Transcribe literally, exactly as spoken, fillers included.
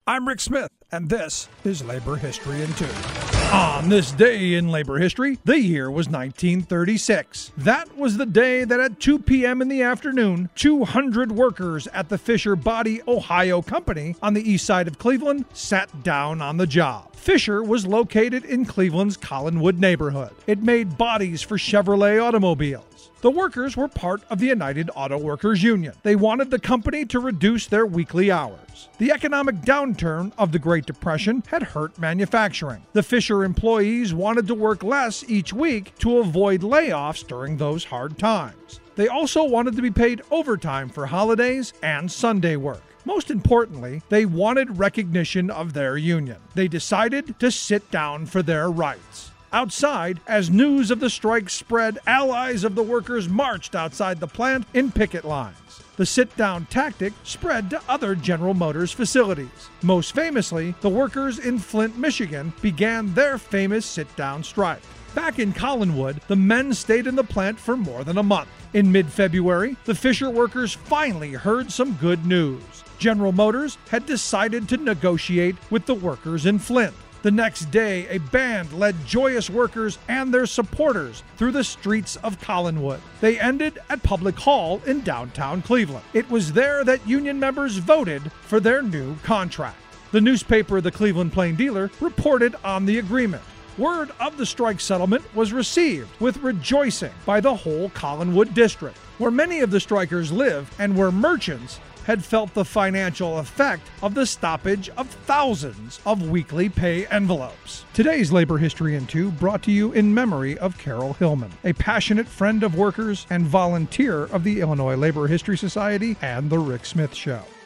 I'm Rick Smith, and this is Labor History in Two. On this day in labor history, the year was nineteen thirty-six. That was the day that at two p.m. in the afternoon, two hundred workers at the Fisher Body, Ohio company on the east side of Cleveland sat down on the job. Fisher was located in Cleveland's Collinwood neighborhood. It made bodies for Chevrolet automobiles. The workers were part of the United Auto Workers Union. They wanted the company to reduce their weekly hours. The economic downturn of the Great Depression had hurt manufacturing. The Fisher employees wanted to work less each week to avoid layoffs during those hard times. They also wanted to be paid overtime for holidays and Sunday work. Most importantly, they wanted recognition of their union. They decided to sit down for their rights. Outside, as news of the strike spread, allies of the workers marched outside the plant in picket lines. The sit-down tactic spread to other General Motors facilities. Most famously, the workers in Flint, Michigan began their famous sit-down strike. Back in Collinwood, the men stayed in the plant for more than a month. In mid-February, the Fisher workers finally heard some good news. General Motors had decided to negotiate with the workers in Flint. The next day, a band led joyous workers and their supporters through the streets of Collinwood. They ended at Public Hall in downtown Cleveland. It was there that union members voted for their new contract. The newspaper, the Cleveland Plain Dealer, reported on the agreement. Word of the strike settlement was received with rejoicing by the whole Collinwood district, where many of the strikers live and where merchants had felt the financial effect of the stoppage of thousands of weekly pay envelopes. Today's Labor History in Two brought to you in memory of Carol Hillman, a passionate friend of workers and volunteer of the Illinois Labor History Society and The Rick Smith Show.